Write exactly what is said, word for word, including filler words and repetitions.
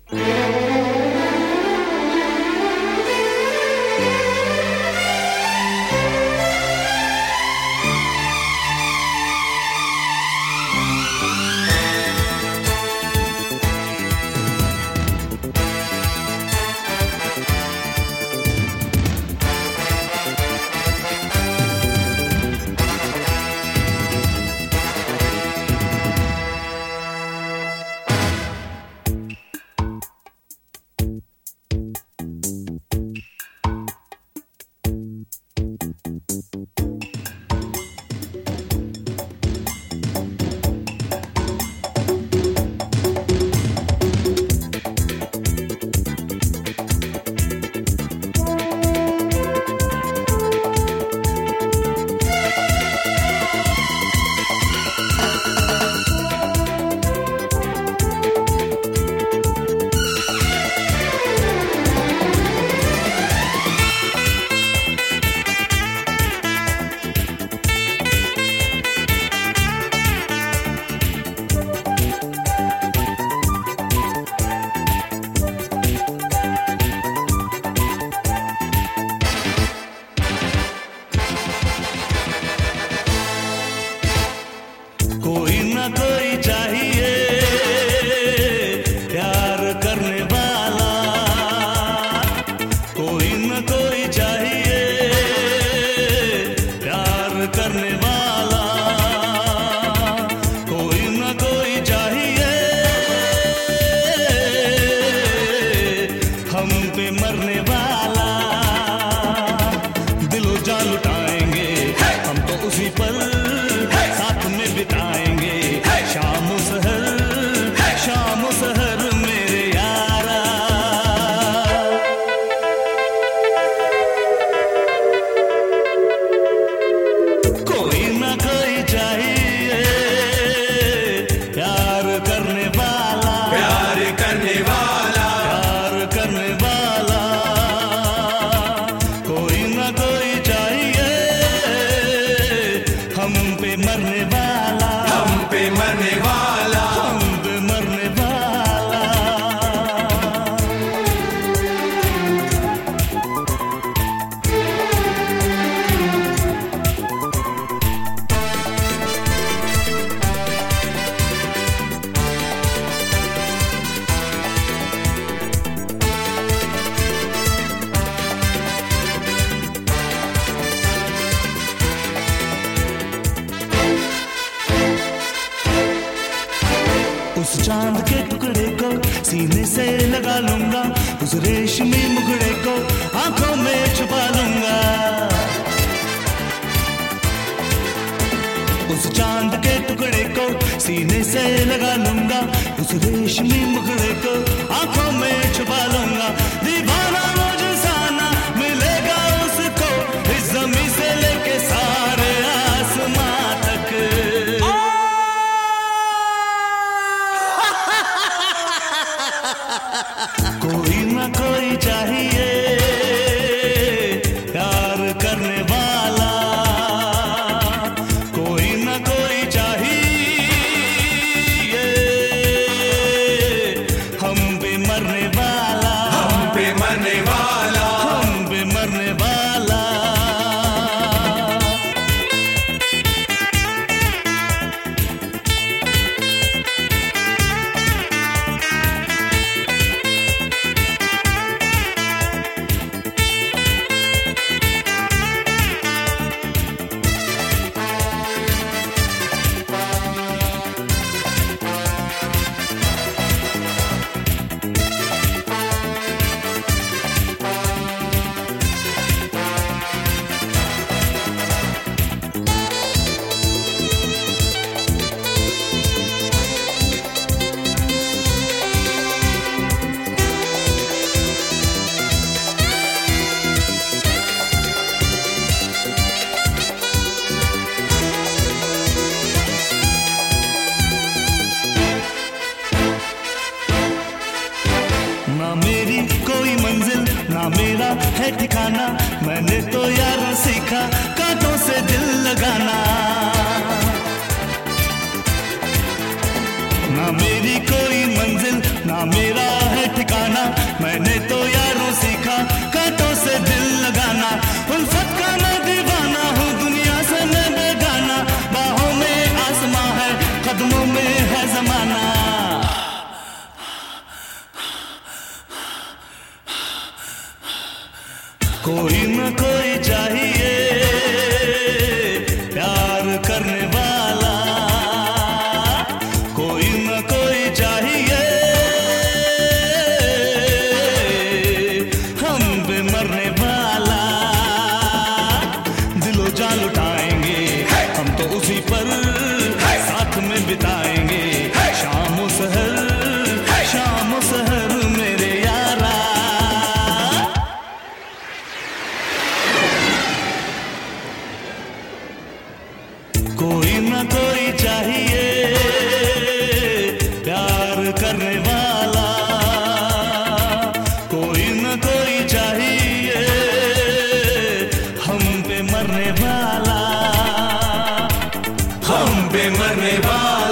कोई ना कोई चाहिए प्यार करने वाला, कोई ना कोई चाहिए प्यार करने वाला, कोई ना कोई चाहिए हम पे मरने वाला। दिलो जान लुटाएंगे हम तो उसी पर साथ में बिताएंगे शाम सहर, शाम सहर मेरे यारा। कोई ना कोई चाहिए प्यार करने वाला, प्यार करने वाला, प्यार करने वाला, कोई ना कोई चाहिए हम पे मरने वाला, हम पे मरने वाला, हम पे मरने वाला। उस चांद के टुकड़े को सीने से लगा लूंगा, उस रेशमी मुखड़े को आंखों में छुपा लूंगा। उस चांद के टुकड़े को सीने से लगा लूंगा, उस रेशमी मुखड़े को आंखों में छुपा लूंगा। दीवाना मुझे साना मिलेगा उसको, इस ज़मीं से लेके सारे आसमां तक। कोई ना कोई चाहिए प्यार करने वाला, कोई ना कोई चाहिए हम पे मरने वाला, हम पे मरने वाला, हम पे मरने वाला। ना मेरी कोई मंजिल ना मेरा है ठिकाना, मैंने तो यार सीखा कांटों से दिल लगाना। ना मेरी कोई मंजिल ना मेरा है ठिकाना, कोई न कोई चाहिए प्यार करने वाला, कोई न कोई चाहिए हम पे मरने वाला। दिलो जान लुटाएंगे हम तो उसी पर साथ में बिताएंगे शाम सहर, शाम सहर मेरे यारा। कोई ना कोई चाहिए प्यार करने वाला, कोई ना कोई चाहिए हम पे मरने वाला, हम पे मरने वाला।